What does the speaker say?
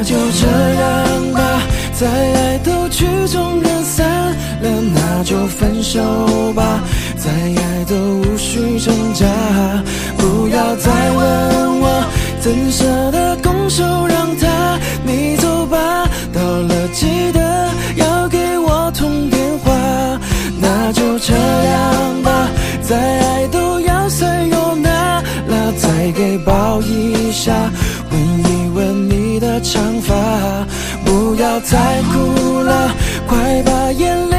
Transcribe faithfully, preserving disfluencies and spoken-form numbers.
就这样吧，再爱都曲终人散了，那就分手吧，再爱都无需挣扎。不要再问我怎舍得拱手让他，你走吧，到了记得要给我通电话。那就这样吧，再爱都要塞有那拉，再给抱一下，吻一吻你的长发。不要再哭了，快把眼泪